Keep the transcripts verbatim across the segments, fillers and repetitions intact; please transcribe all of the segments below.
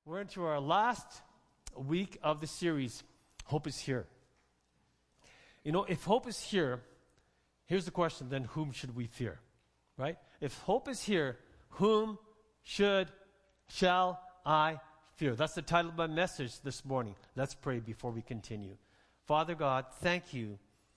We're into our last week of the series, Hope is Here. You know, if hope is here, here's the question, then whom should we fear? Right? If hope is here, whom should, shall I fear? That's the title of my message this morning. Let's pray before we continue. Father God, thank you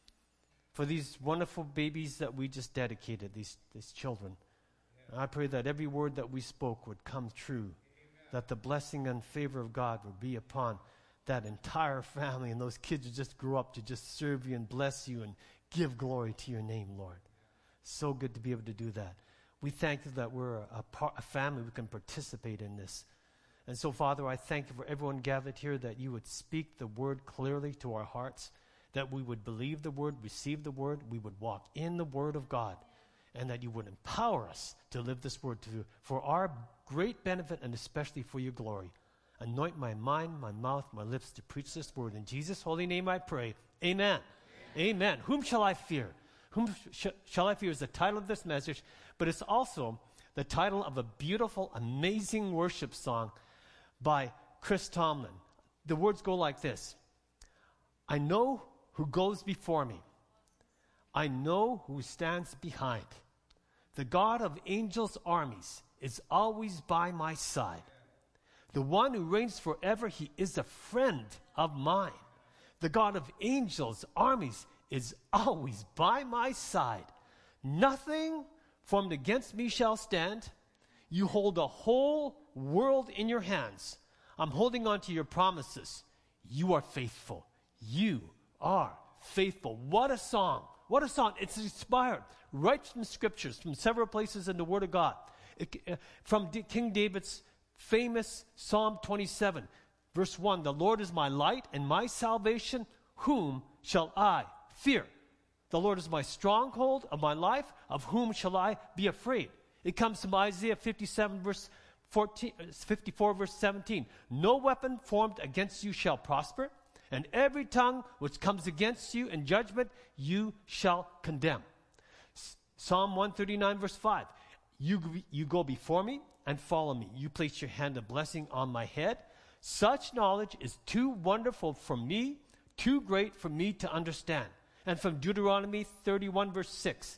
for these wonderful babies that we just dedicated, these, these children. And I pray that every word that we spoke would come true, that the blessing and favor of God would be upon that entire family, and those kids would just grow up to just serve you and bless you and give glory to your name, Lord. So good to be able to do that. We thank you that we're a, a, par- a family who can participate in this. And so, Father, I thank you for everyone gathered here, that you would speak the word clearly to our hearts, that we would believe the word, receive the word, we would walk in the word of God, and that you would empower us to live this word to, for our great benefit and especially for your glory. Anoint my mind, my mouth, my lips to preach this word. In Jesus' holy name I pray. Amen. Amen. Amen. Whom shall I fear? Whom sh- shall I fear is the title of this message, but it's also the title of a beautiful, amazing worship song by Chris Tomlin. The words go like this. I know who goes before me. I know who stands behind. The God of angels' armies is always by my side. The one who reigns forever, he is a friend of mine. The God of angels' armies is always by my side. Nothing formed against me shall stand. You hold the whole world in your hands. I'm holding on to your promises. You are faithful. You are faithful. What a song. What a song. It's inspired right from scriptures, from several places in the Word of God. It, uh, from D- King David's famous Psalm twenty-seven, verse one, the Lord is my light and my salvation. Whom shall I fear? The Lord is my stronghold of my life. Of whom shall I be afraid? It comes from Isaiah fifty-seven, verse fourteen, fifty-four, verse seventeen. No weapon formed against you shall prosper, and every tongue which comes against you in judgment you shall condemn. S- Psalm one thirty-nine, verse five. You, you go before me and follow me. You place your hand of blessing on my head. Such knowledge is too wonderful for me, too great for me to understand. And from Deuteronomy thirty-one, verse six.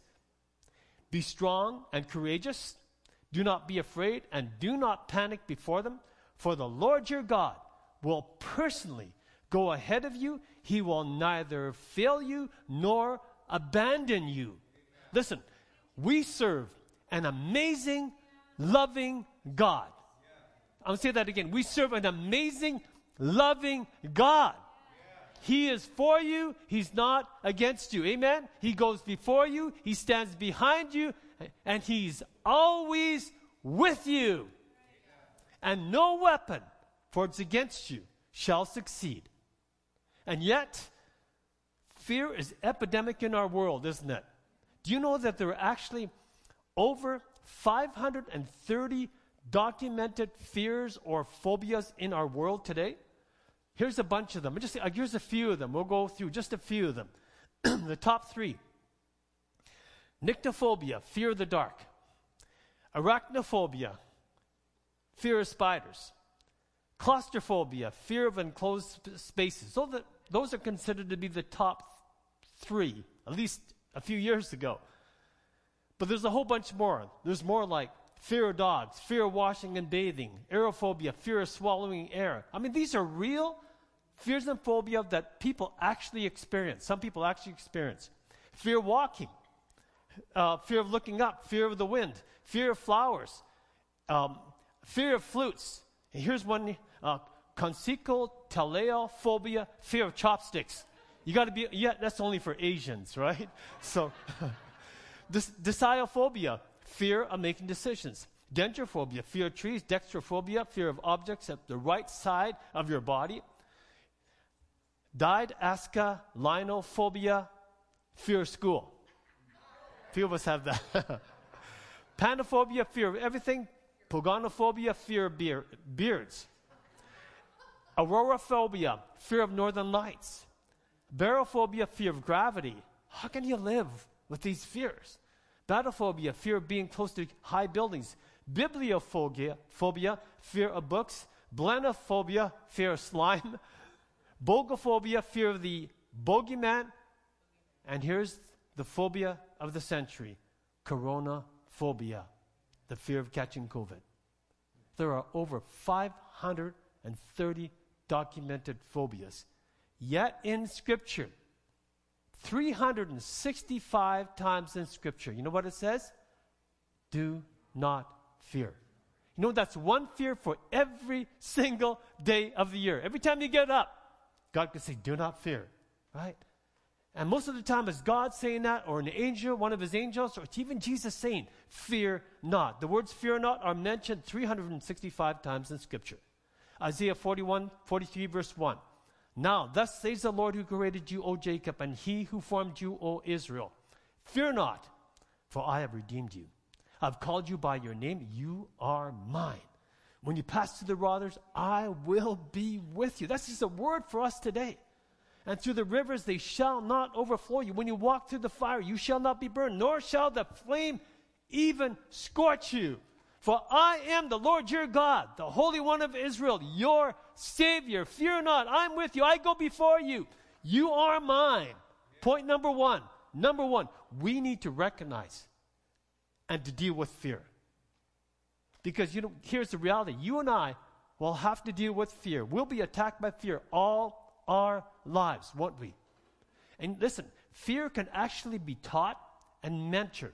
Be strong and courageous. Do not be afraid and do not panic before them. For the Lord your God will personally go ahead of you. He will neither fail you nor abandon you. Amen. Listen, we serve an amazing, loving God. Yeah. I'm going to say that again. We serve an amazing, loving God. Yeah. He is for you. He's not against you. Amen? He goes before you. He stands behind you. And he's always with you. Yeah. And no weapon forged against you shall succeed. And yet, fear is epidemic in our world, isn't it? Do you know that there are actually over five hundred thirty documented fears or phobias in our world today? Here's a bunch of them. Just, uh, here's a few of them. We'll go through just a few of them. The top three. Nyctophobia, fear of the dark. Arachnophobia, fear of spiders. Claustrophobia, fear of enclosed sp- spaces. So that, those are considered to be the top three, at least a few years ago. But there's a whole bunch more. There's more like fear of dogs, fear of washing and bathing, aerophobia, fear of swallowing air. I mean, these are real fears and phobia that people actually experience. Some people actually experience. Fear of walking, uh, fear of looking up, fear of the wind, fear of flowers, um, fear of flutes. And here's one, uh, conchicotaleo fear of chopsticks. You got to be, yeah, that's only for Asians, right? So, Dys- Dysiophobia, fear of making decisions. Dendrophobia, fear of trees. Dextrophobia, fear of objects at the right side of your body. Didascalinophobia, fear of school. Few of us have that. Panophobia, fear of everything. Pogonophobia, fear of beer- beards. Auroraphobia, fear of northern lights. Barophobia, fear of gravity. How can you live with these fears? Bathyphobia, fear of being close to high buildings. Bibliophobia, phobia, fear of books. Blenophobia, fear of slime. Bogophobia, fear of the bogeyman. And here's the phobia of the century, coronaphobia, the fear of catching COVID. There are over five hundred thirty documented phobias. Yet in Scripture, three hundred sixty-five times in Scripture, you know what it says? Do not fear. You know, that's one fear for every single day of the year. Every time you get up, God can say, do not fear, right? And most of the time it's God saying that, or an angel, one of his angels, or it's even Jesus saying, fear not. The words fear not are mentioned three hundred sixty-five times in Scripture. Isaiah forty-one, forty-three, verse one. Now, thus says the Lord who created you, O Jacob, and he who formed you, O Israel. Fear not, for I have redeemed you. I've called you by your name. You are mine. When you pass through the waters, I will be with you. That's just a word for us today. And through the rivers, they shall not overflow you. When you walk through the fire, you shall not be burned, nor shall the flame even scorch you. For I am the Lord your God, the Holy One of Israel, your Savior. Fear not, I'm with you. I go before you. You are mine. Point number one. Number one, we need to recognize and to deal with fear. Because, you know, here's the reality. You and I will have to deal with fear. We'll be attacked by fear all our lives, won't we? And listen, fear can actually be taught and mentored.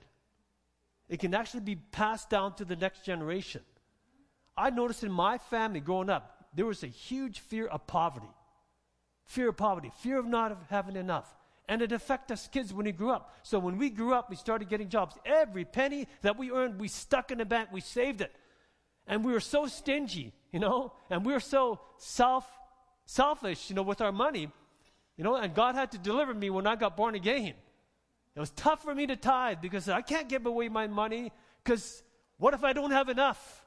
It can actually be passed down to the next generation. I noticed in my family growing up, there was a huge fear of poverty. Fear of poverty, fear of not having enough. And it affected us kids when we grew up. So when we grew up, we started getting jobs. Every penny that we earned, we stuck in the bank, we saved it. And we were so stingy, you know, and we were so self, selfish, you know, with our money, you know, and God had to deliver me when I got born again. It was tough for me to tithe because I can't give away my money because what if I don't have enough?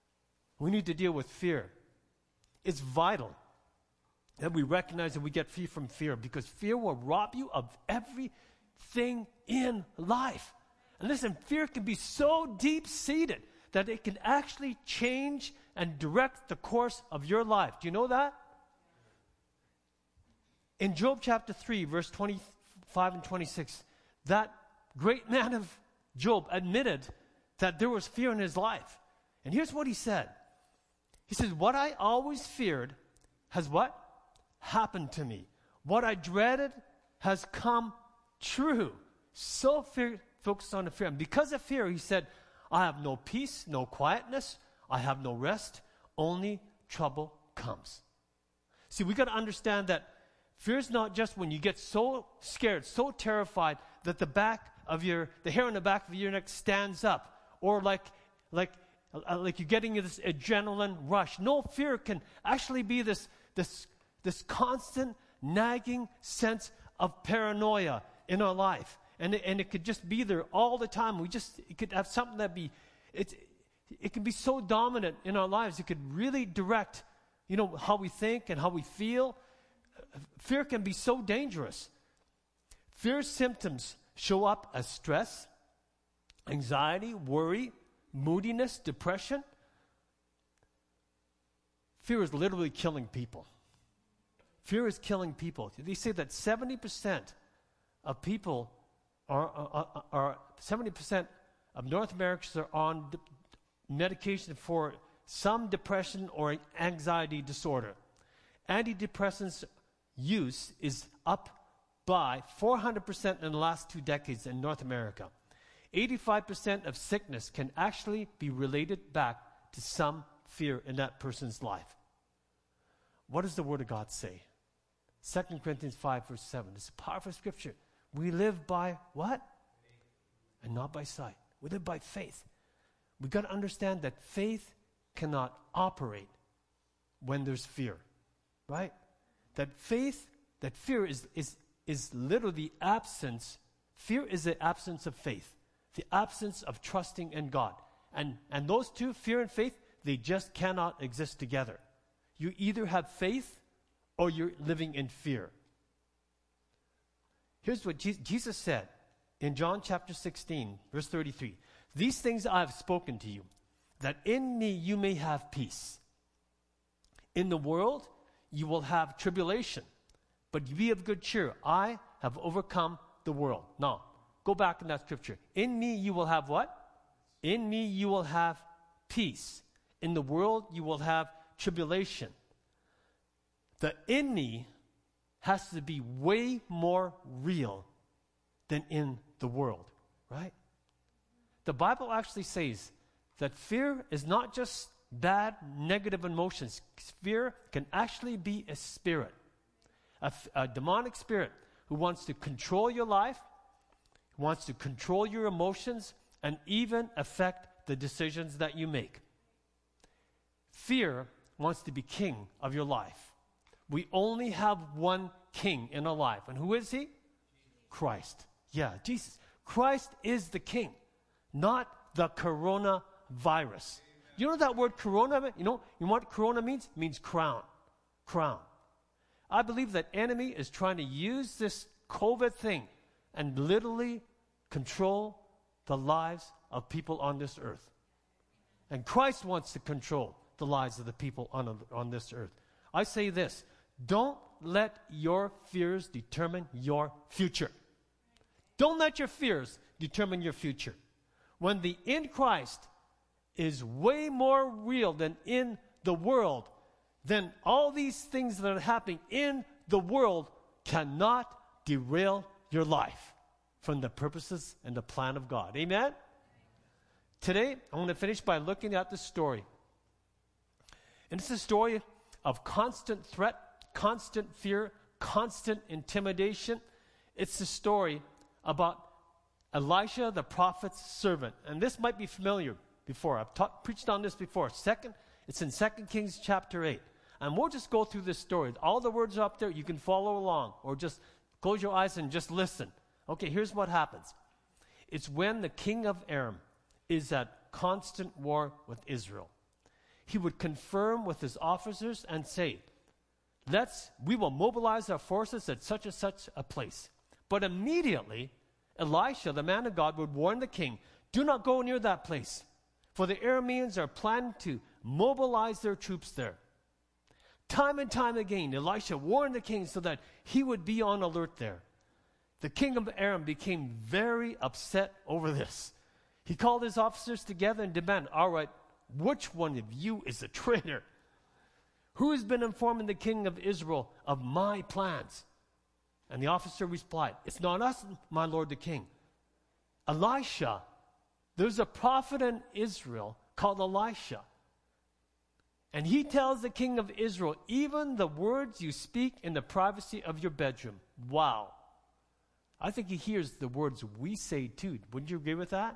We need to deal with fear. It's vital that we recognize that we get free from fear, because fear will rob you of everything in life. And listen, fear can be so deep-seated that it can actually change and direct the course of your life. Do you know that? In Job chapter three, verse twenty-five and twenty-six, that great man of Job admitted that there was fear in his life. And here's what he said. He says, what I always feared has what? Happened to me. What I dreaded has come true. So fear, focused on the fear. And because of fear, he said, I have no peace, no quietness. I have no rest. Only trouble comes. See, we got to understand that fear is not just when you get so scared, so terrified that the back of your, the hair on the back of your neck stands up, or like, like, uh, like you're getting this adrenaline rush. No, fear can actually be this, this, this constant nagging sense of paranoia in our life, and it, and it could just be there all the time. We just, it could have something that be, it, it can be so dominant in our lives. It could really direct, you know, how we think and how we feel. Fear can be so dangerous. Fear symptoms show up as stress, anxiety, worry, moodiness, depression. Fear is literally killing people. Fear is killing people. They say that seventy percent of people are, are, are seventy percent of North Americans are on de- medication for some depression or anxiety disorder. Antidepressants use is up by four hundred percent in the last two decades in North America. eighty-five percent of sickness can actually be related back to some fear in that person's life. What does the Word of God say? Second Corinthians five, verse seven. It's a powerful scripture. We live by what? And not by sight. We live by faith. We've got to understand that faith cannot operate when there's fear, right? That faith, that fear is, is, is literally the absence. Fear is the absence of faith, the absence of trusting in God. And, and those two, fear and faith, they just cannot exist together. You either have faith or you're living in fear. Here's what Je- Jesus said in John chapter sixteen, verse thirty-three. These things I have spoken to you, that in me you may have peace. In the world, you will have tribulation, but be of good cheer. I have overcome the world. Now, go back in that scripture. In me, you will have what? In me, you will have peace. In the world, you will have tribulation. The in me has to be way more real than in the world, right? The Bible actually says that fear is not just bad, negative emotions. Fear can actually be a spirit, a, a demonic spirit who wants to control your life, wants to control your emotions, and even affect the decisions that you make. Fear wants to be king of your life. We only have one king in our life. And who is he? Christ. Yeah, Jesus. Christ is the king, not the coronavirus. You know that word corona? You know, you know what corona means? It means crown. Crown. I believe that enemy is trying to use this COVID thing and literally control the lives of people on this earth. And Christ wants to control the lives of the people on, on this earth. I say this, don't let your fears determine your future. Don't let your fears determine your future. When the in Christ is way more real than in the world, then all these things that are happening in the world cannot derail your life from the purposes and the plan of God. Amen? Today, I want to finish by looking at the story. And it's a story of constant threat, constant fear, constant intimidation. It's the story about Elisha, the prophet's servant. And this might be familiar before. I've taught, preached on this before. Second, it's in Second Kings chapter eight. And we'll just go through this story. All the words are up there. You can follow along or just close your eyes and just listen. Okay, here's what happens. It's when the king of Aram is at constant war with Israel. He would confirm with his officers and say, let's, we will mobilize our forces at such and such a place. But immediately, Elisha, the man of God, would warn the king, do not go near that place, for the Arameans are planning to mobilize their troops there. Time and time again, Elisha warned the king so that he would be on alert there. The king of Aram became very upset over this. He called his officers together and demanded, all right, which one of you is a traitor? Who has been informing the king of Israel of my plans? And the officer replied, it's not us, my lord the king. Elisha, there's a prophet in Israel called Elisha. And he tells the king of Israel, even the words you speak in the privacy of your bedroom. Wow. I think he hears the words we say too. Wouldn't you agree with that?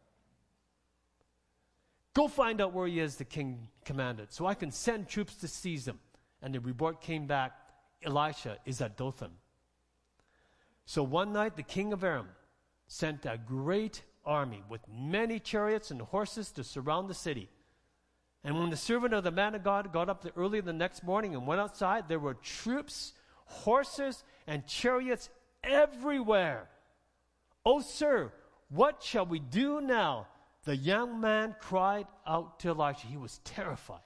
Go find out where he is, the king commanded, so I can send troops to seize him. And the report came back, Elisha is at Dothan. So one night the king of Aram sent a great army with many chariots and horses to surround the city. And when the servant of the man of God got up early the next morning and went outside, there were troops, horses, and chariots everywhere. Oh, sir, what shall we do now? The young man cried out to Elisha. He was terrified.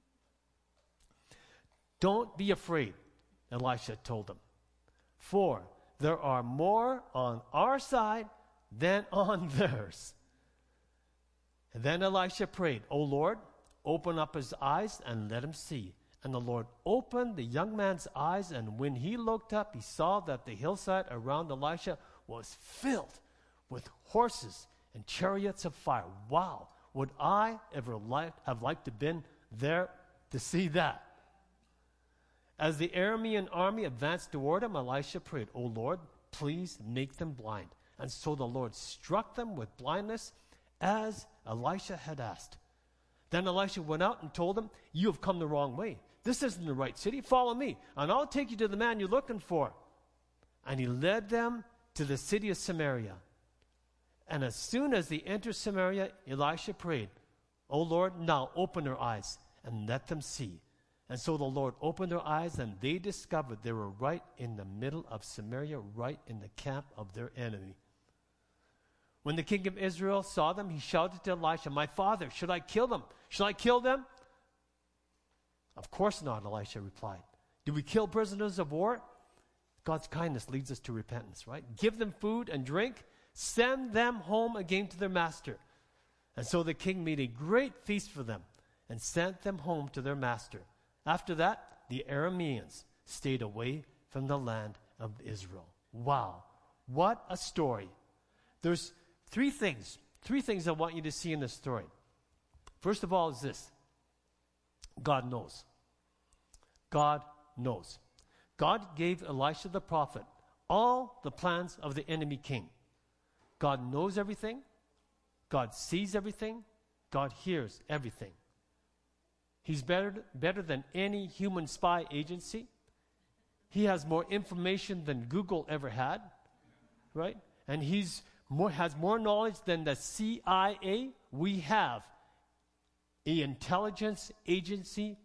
Don't be afraid, Elisha told him, for there are more on our side than on theirs. And then Elisha prayed, O Lord, open up his eyes and let him see. And the Lord opened the young man's eyes, and when he looked up, he saw that the hillside around Elisha was filled with horses and chariots of fire. Wow, would I ever like, have liked to been there to see that? As the Aramean army advanced toward him, Elisha prayed, O Lord, please make them blind. And so the Lord struck them with blindness as Elisha had asked. Then Elisha went out and told them, you have come the wrong way. This isn't the right city. Follow me, and I'll take you to the man you're looking for. And he led them to the city of Samaria. And as soon as they entered Samaria, Elisha prayed, O Lord, now open their eyes and let them see. And so the Lord opened their eyes, and they discovered they were right in the middle of Samaria, right in the camp of their enemy. When the king of Israel saw them, he shouted to Elisha, my father, should I kill them? Shall I kill them? Of course not, Elisha replied. Do we kill prisoners of war? God's kindness leads us to repentance, right? Give them food and drink. Send them home again to their master. And so the king made a great feast for them and sent them home to their master. After that, the Arameans stayed away from the land of Israel. Wow. What a story. There's three things, three things I want you to see in this story. First of all is this. God knows. God knows. God gave Elisha the prophet all the plans of the enemy king. God knows everything. God sees everything. God hears everything. He's better, better than any human spy agency. He has more information than Google ever had, right? And he's more, has more knowledge than the C I A. We have an intelligence agency,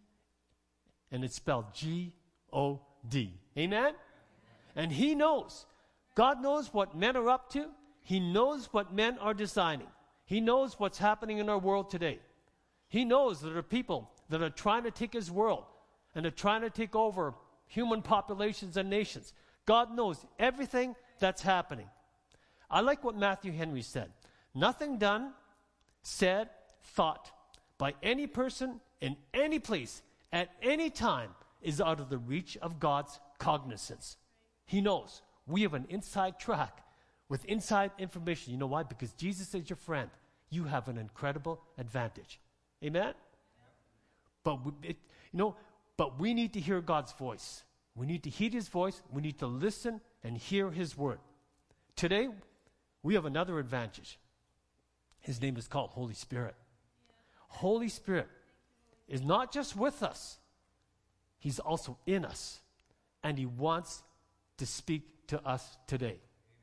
and it's spelled G O D. Amen? And he knows. God knows what men are up to. He knows what men are designing. He knows what's happening in our world today. He knows that there are people that are trying to take his world and are trying to take over human populations and nations. God knows everything that's happening. I like what Matthew Henry said. Nothing done, said, thought by any person in any place at any time is out of the reach of God's cognizance. He knows. We have an inside track with inside information. You know why? Because Jesus is your friend. You have an incredible advantage. Amen? But we, it, you know, but we need to hear God's voice. We need to heed his voice. We need to listen and hear his word. Today, we have another advantage. His name is called Holy Spirit. Holy Spirit is not just with us. He's also in us. And he wants to speak to us today.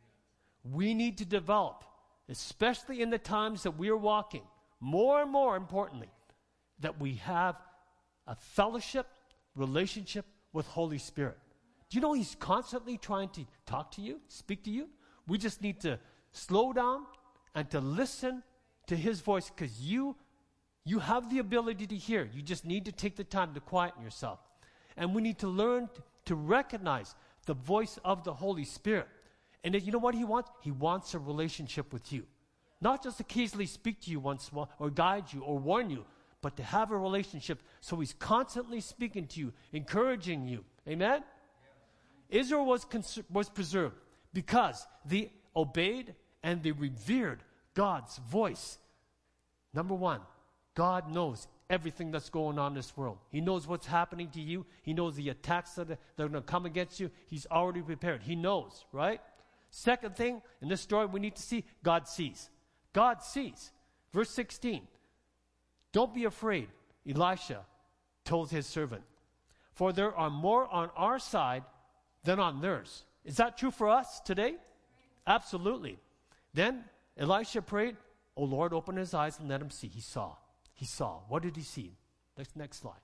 We need to develop, especially in the times that we are walking, more and more importantly, that we have a fellowship, relationship with Holy Spirit. Do you know he's constantly trying to talk to you, speak to you? We just need to slow down and to listen to his voice, because you, you have the ability to hear. You just need to take the time to quieten yourself. And we need to learn to, to recognize the voice of the Holy Spirit. And that, you know what he wants? He wants a relationship with you. Not just occasionally speak to you once in a while, or guide you, or warn you, but to have a relationship. So he's constantly speaking to you, encouraging you. Amen? Yeah. Israel was, cons- was preserved because they obeyed and they revered God's voice. Number one, God knows everything that's going on in this world. He knows what's happening to you. He knows the attacks that are, that are going to come against you. He's already prepared. He knows, right? Second thing, in this story we need to see, God sees. God sees. Verse sixteen. Don't be afraid, Elisha told his servant, for there are more on our side than on theirs. Is that true for us today? Absolutely. Then Elisha prayed, O Lord, open his eyes and let him see. He saw. He saw. What did he see? Next, next slide.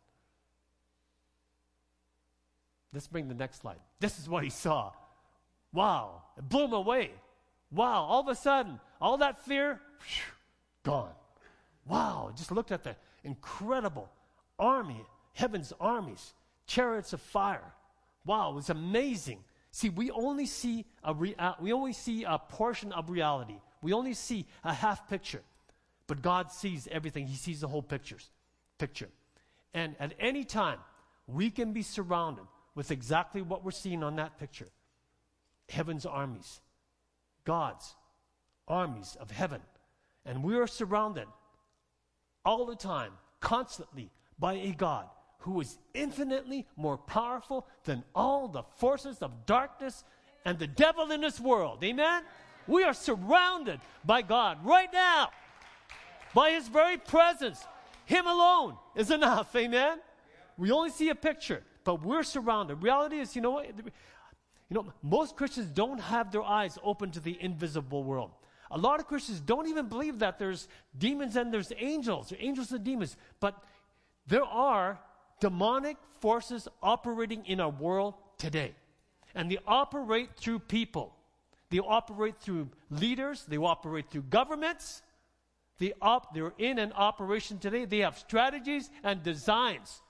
Let's bring the next slide. This is what he saw. Wow. It blew him away. Wow. All of a sudden, all that fear, whew, gone. Wow. Just looked at the incredible army, heaven's armies, chariots of fire. Wow. It was amazing. See, we only see a rea- we only see a portion of reality. We only see a half picture. But God sees everything. He sees the whole pictures, picture. And at any time, we can be surrounded with exactly what we're seeing on that picture. Heaven's armies. God's armies of heaven. And we are surrounded all the time, constantly, by a God who is infinitely more powerful than all the forces of darkness and the devil in this world. Amen? We are surrounded by God right now. By his very presence. Him alone is enough. Amen? We only see a picture, but we're surrounded. Reality is, you know what? You know, most Christians don't have their eyes open to the invisible world. A lot of Christians don't even believe that there's demons and there's angels, or angels and demons. But there are demonic forces operating in our world today. And they operate through people. They operate through leaders. They operate through governments. They op- they're in an operation today. They have strategies and designs.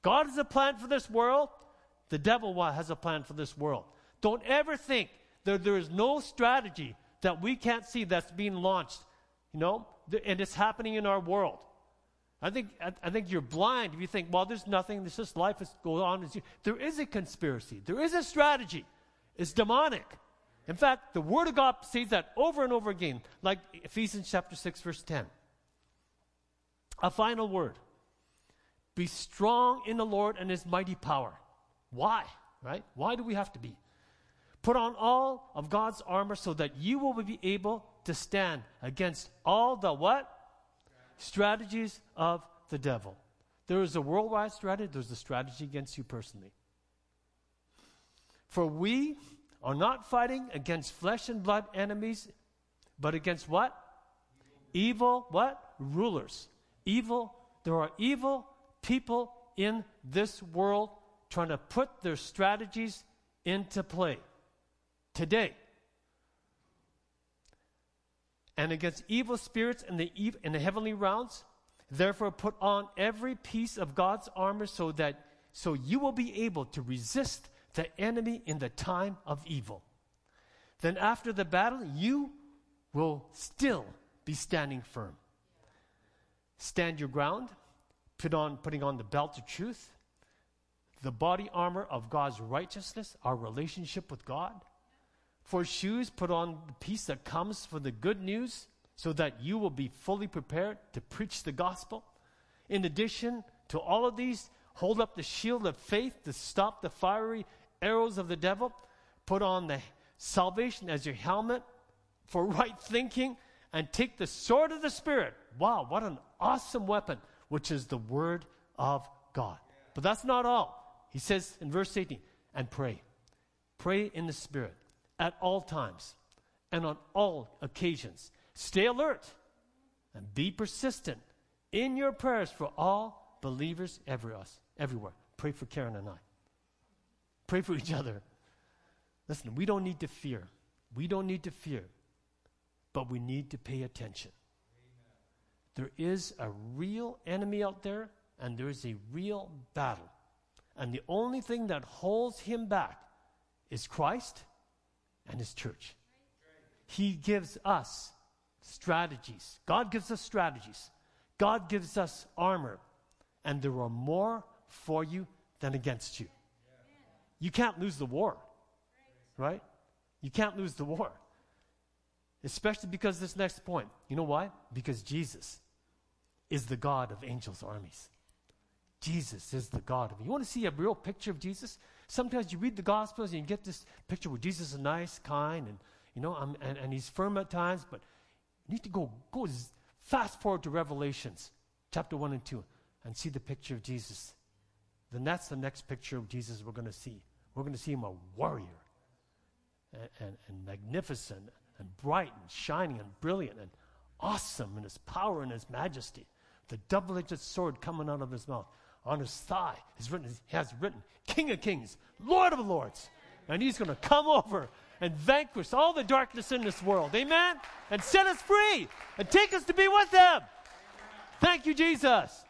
God has a plan for this world. The devil has a plan for this world. Don't ever think that there is no strategy that we can't see that's being launched, you know, and it's happening in our world. I think I, I think you're blind if you think, well, there's nothing. There's just life is going on. There is a conspiracy. There is a strategy. It's demonic. In fact, the Word of God says that over and over again, like Ephesians chapter six, verse ten. A final word. Be strong in the Lord and His mighty power. Why? Right? Why do we have to be? Put on all of God's armor so that you will be able to stand against all the what? Strategies of the devil. There is a worldwide strategy. There's a strategy against you personally. For we are not fighting against flesh and blood enemies, but against what? Evil, what? Rulers. Evil. There are evil people in this world trying to put their strategies into play today. And against evil spirits in the ev- in the heavenly realms, therefore put on every piece of God's armor so that so you will be able to resist the enemy in the time of evil. Then after the battle, you will still be standing firm. Stand your ground, put on putting on the belt of truth, the body armor of God's righteousness, our relationship with God. For shoes, put on the piece that comes for the good news so that you will be fully prepared to preach the gospel. In addition to all of these, hold up the shield of faith to stop the fiery arrows of the devil. Put on the salvation as your helmet for right thinking and take the sword of the Spirit. Wow, what an awesome weapon, which is the Word of God. But that's not all. He says in verse eighteen, and pray. Pray in the Spirit. At all times and on all occasions. Stay alert and be persistent in your prayers for all believers everywhere. Pray for Karen and I. Pray for each other. Listen, we don't need to fear. We don't need to fear. But we need to pay attention. Amen. There is a real enemy out there, and there is a real battle. And the only thing that holds him back is Christ and His church. He gives us strategies. God gives us strategies. God gives us armor. And there are more for you than against you. You can't lose the war. Right? You can't lose the war. Especially because this next point. You know why? Because Jesus is the God of angels' armies. Jesus is the God of. You want to see a real picture of Jesus? Sometimes you read the Gospels and you get this picture where Jesus is nice, kind, and you know, um, and, and He's firm at times. But you need to go go fast forward to Revelations, chapter one and two, and see the picture of Jesus. Then that's the next picture of Jesus we're going to see. We're going to see Him a warrior, and, and, and magnificent, and bright, and shining, and brilliant, and awesome in His power and His majesty. The double-edged sword coming out of His mouth. On His thigh is written, He has written, King of Kings, Lord of Lords. And He's going to come over and vanquish all the darkness in this world. Amen? And set us free and take us to be with Him. Thank you, Jesus.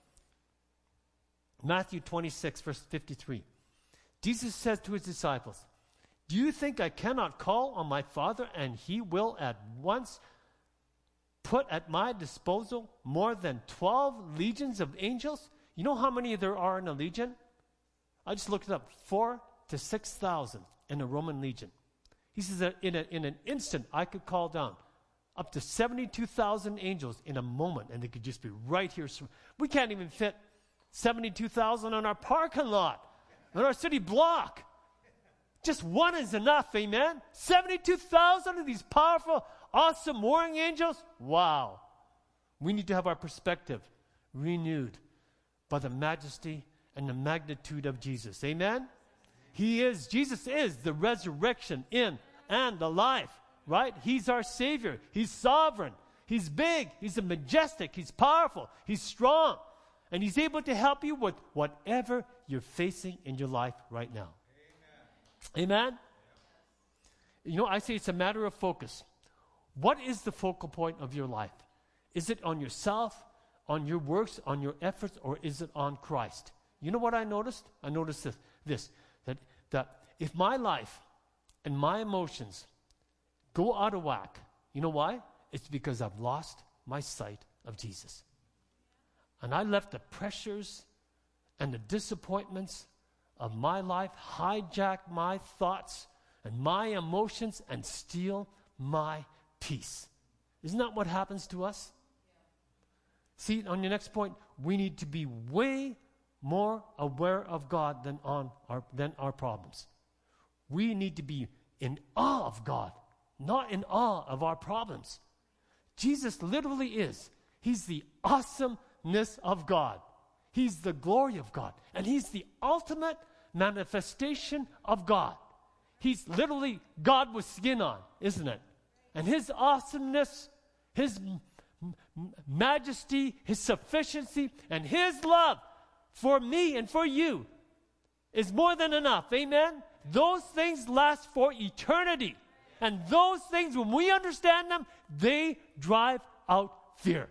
Matthew twenty-six, verse fifty-three. Jesus says to His disciples, do you think I cannot call on my Father and He will at once put at my disposal more than twelve legions of angels? You know how many there are in a legion? I just looked it up. Four to six thousand in a Roman legion. He says that in, a, in an instant, I could call down up to seventy-two thousand angels in a moment, and they could just be right here. We can't even fit seventy-two thousand on our parking lot, on our city block. Just one is enough, amen? seventy-two thousand of these powerful, awesome warring angels? Wow. We need to have our perspective renewed by the majesty and the magnitude of Jesus. Amen? He is, Jesus is the resurrection in and the life, right? He's our Savior. He's sovereign. He's big. He's a majestic. He's powerful. He's strong. And He's able to help you with whatever you're facing in your life right now. Amen? Amen? You know, I say it's a matter of focus. What is the focal point of your life? Is it on yourself, on your works, on your efforts, or is it on Christ? You know what I noticed? I noticed this, this that, that if my life and my emotions go out of whack, you know why? It's because I've lost my sight of Jesus. And I let the pressures and the disappointments of my life hijack my thoughts and my emotions and steal my peace. Isn't that what happens to us? See, on your next point, we need to be way more aware of God than on our than our problems. We need to be in awe of God, not in awe of our problems. Jesus literally is. He's the awesomeness of God. He's the glory of God. And he's the ultimate manifestation of God. He's literally God with skin on, isn't it? And his awesomeness, his m- m- majesty, his sufficiency, and his love for me and for you is more than enough. Amen? Those things last for eternity. And those things, when we understand them, they drive out fear.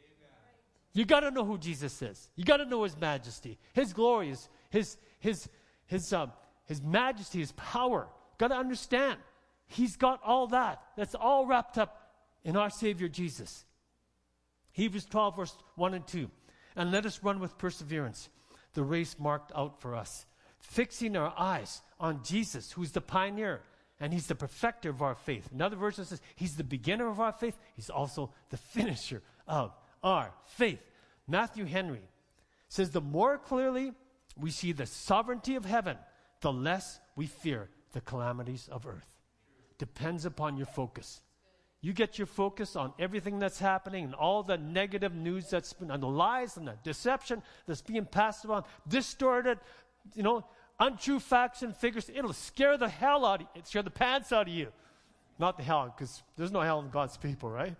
You got to know who Jesus is. You got to know his majesty, his glory, his his his his, uh, his majesty, his power. Got to understand. He's got all that. That's all wrapped up in our Savior Jesus. Hebrews twelve, verse one and two. And let us run with perseverance the race marked out for us, fixing our eyes on Jesus, who's the pioneer, and he's the perfecter of our faith. In other words, it says he's the beginner of our faith. He's also the finisher of our faith. Matthew Henry says, the more clearly we see the sovereignty of heaven, the less we fear the calamities of earth. Depends upon your focus. You get your focus on everything that's happening and all the negative news that's been, and the lies and the deception that's being passed around, distorted, you know, untrue facts and figures. It'll scare the hell out of you. It'll scare the pants out of you. Not the hell, because there's no hell in God's people, right?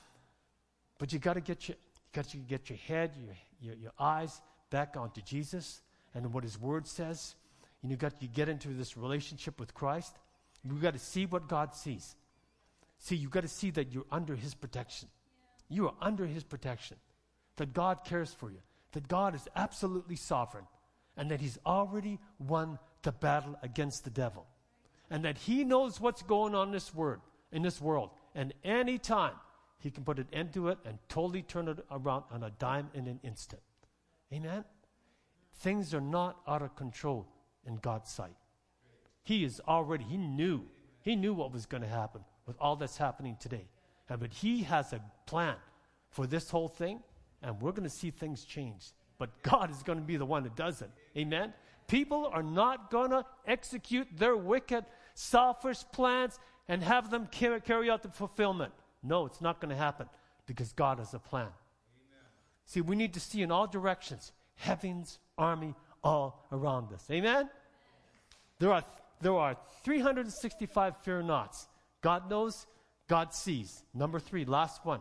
But you got to get your, got to get your head, your, your your eyes back onto Jesus and what His Word says. And you got to get into this relationship with Christ. You got to see what God sees. See, you got to see that you're under His protection. Yeah. You are under His protection. That God cares for you. That God is absolutely sovereign. And that He's already won the battle against the devil. And that He knows what's going on in this word, in this world. And any time He can put an end to it and totally turn it around on a dime in an instant. Amen? Things are not out of control in God's sight. He is already, He knew. He knew what was going to happen with all that's happening today. And, but He has a plan for this whole thing, and we're going to see things change. But God is going to be the one that does it. Amen? People are not going to execute their wicked, selfish plans and have them carry, carry out the fulfillment. No, it's not going to happen because God has a plan. Amen. See, we need to see in all directions heaven's army all around us. Amen? There are there are three hundred sixty-five fear nots. God knows, God sees. Number three, last one.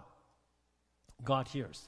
God hears.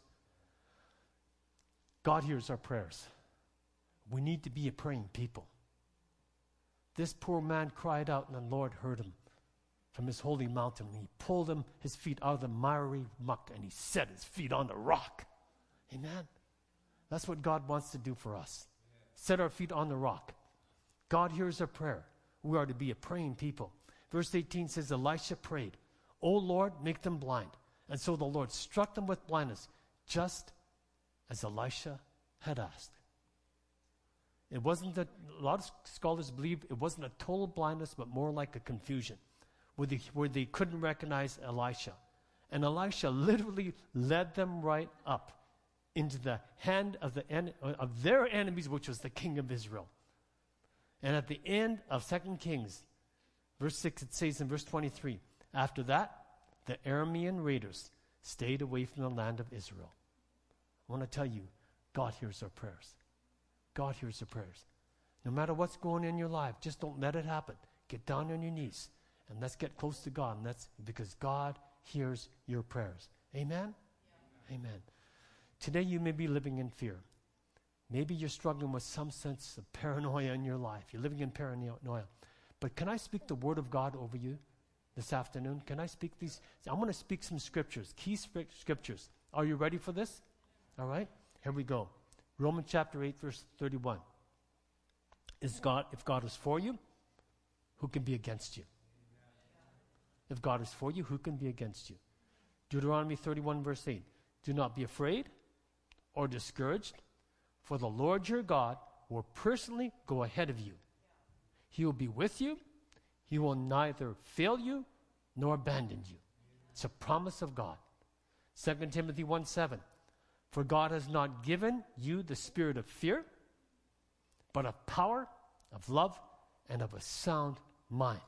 God hears our prayers. We need to be a praying people. This poor man cried out, and the Lord heard him from His holy mountain. And He pulled him, his feet out of the miry muck, and He set his feet on the rock. Amen? That's what God wants to do for us. Set our feet on the rock. God hears our prayer. We are to be a praying people. Verse eighteen says, Elisha prayed, O Lord, make them blind. And so the Lord struck them with blindness, just as Elisha had asked. It wasn't that, a lot of scholars believe it wasn't a total blindness, but more like a confusion, where they, where they couldn't recognize Elisha. And Elisha literally led them right up into the hand of, the en- of their enemies, which was the king of Israel. And at the end of Second Kings, verse six, it says in verse twenty-three, after that, the Aramean raiders stayed away from the land of Israel. I want to tell you, God hears our prayers. God hears our prayers. No matter what's going on in your life, just don't let it happen. Get down on your knees and let's get close to God. And that's because God hears your prayers. Amen? Yeah. Amen. Today you may be living in fear. Maybe you're struggling with some sense of paranoia in your life. You're living in paranoia. But can I speak the word of God over you this afternoon? Can I speak these? I'm going to speak some scriptures, key scriptures. Are you ready for this? All right, here we go. Romans chapter eight, verse thirty-one. Is God, if God is for you, who can be against you? If God is for you, who can be against you? Deuteronomy thirty-one, verse eight. Do not be afraid or discouraged, for the Lord your God will personally go ahead of you. He will be with you. He will neither fail you nor abandon you. It's a promise of God. Second Timothy one seven. For God has not given you the spirit of fear, but of power, of love, and of a sound mind.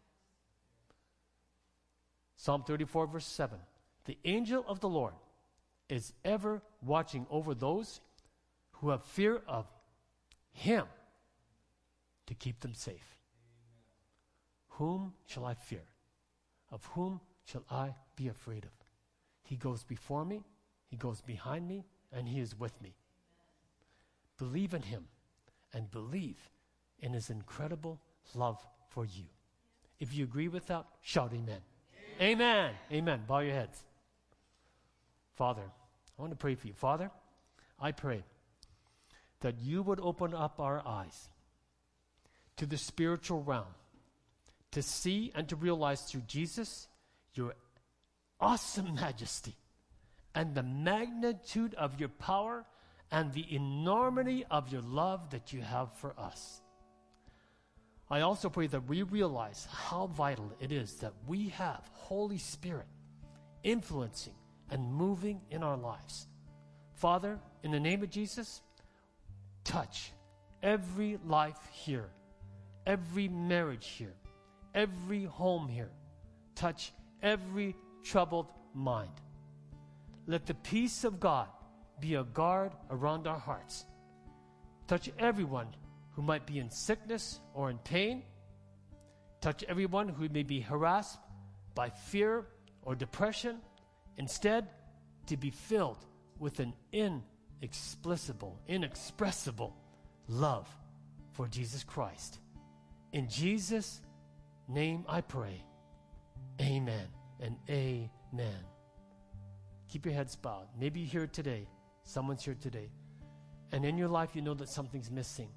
Psalm thirty-four, verse seven. The angel of the Lord is ever watching over those who have fear of him to keep them safe. Amen. Whom shall I fear? Of whom shall I be afraid of? He goes before me, he goes behind me, and he is with me. Amen. Believe in him and believe in his incredible love for you. If you agree with that, shout amen. Amen. Amen. Amen. Bow your heads. Father, I want to pray for you. Father, I pray that you would open up our eyes to the spiritual realm, to see and to realize through Jesus your awesome majesty and the magnitude of your power and the enormity of your love that you have for us. I also pray that we realize how vital it is that we have Holy Spirit influencing and moving in our lives. Father, in the name of Jesus, touch every life here, every marriage here, every home here. Touch every troubled mind. Let the peace of God be a guard around our hearts. Touch everyone who might be in sickness or in pain. Touch everyone who may be harassed by fear or depression. Instead, to be filled with an inexplicable, inexpressible love for Jesus Christ. In Jesus' name I pray. Amen and amen. Keep your heads bowed. Maybe you're here today. Someone's here today. And in your life, you know that something's missing.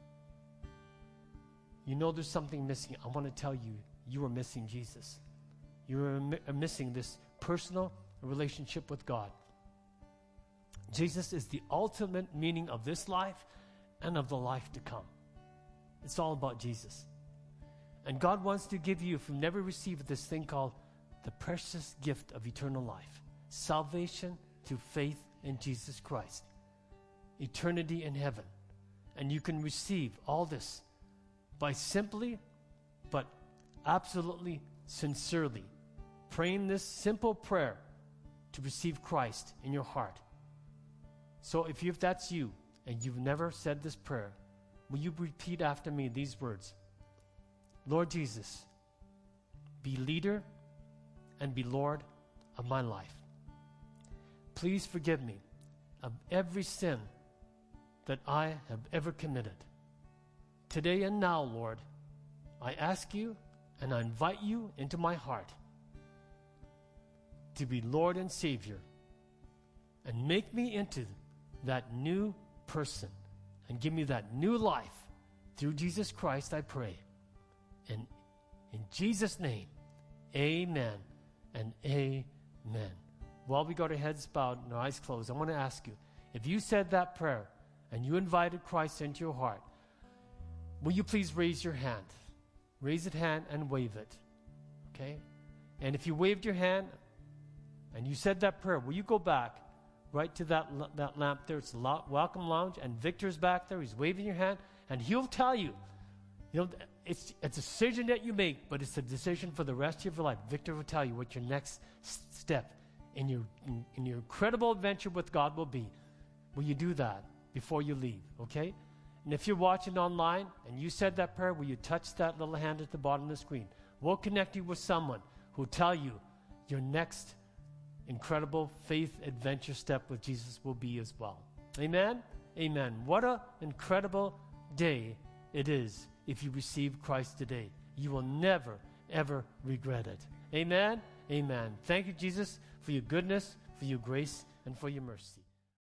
You know there's something missing. I want to tell you, you are missing Jesus. You are mi- missing this personal relationship with God. Jesus is the ultimate meaning of this life and of the life to come. It's all about Jesus. And God wants to give you, if you've never received this thing called the precious gift of eternal life, salvation through faith in Jesus Christ, eternity in heaven. And you can receive all this by simply, but absolutely sincerely, praying this simple prayer to receive Christ in your heart. So if, you, if that's you and you've never said this prayer, will you repeat after me these words? Lord Jesus, be leader and be Lord of my life. Please forgive me of every sin that I have ever committed. Today and now, Lord, I ask you and I invite you into my heart to be Lord and Savior, and make me into that new person and give me that new life through Jesus Christ, I pray. And in Jesus' name, amen and amen. While we got our heads bowed and our eyes closed, I want to ask you, if you said that prayer and you invited Christ into your heart, will you please raise your hand? Raise your hand and wave it. Okay? And if you waved your hand and you said that prayer, will you go back right to that, that lamp there? It's the welcome lounge, and Victor's back there. He's waving your hand, and he'll tell you, you know, it's, it's a decision that you make, but it's a decision for the rest of your life. Victor will tell you what your next s- step in your, in, in your incredible adventure with God will be. Will you do that before you leave, okay? And if you're watching online and you said that prayer, will you touch that little hand at the bottom of the screen? We'll connect you with someone who will tell you your next incredible faith adventure step with Jesus will be as well. Amen? Amen. What an incredible day it is if you receive Christ today. You will never, ever regret it. Amen? Amen. Thank you, Jesus, for your goodness, for your grace, and for your mercy.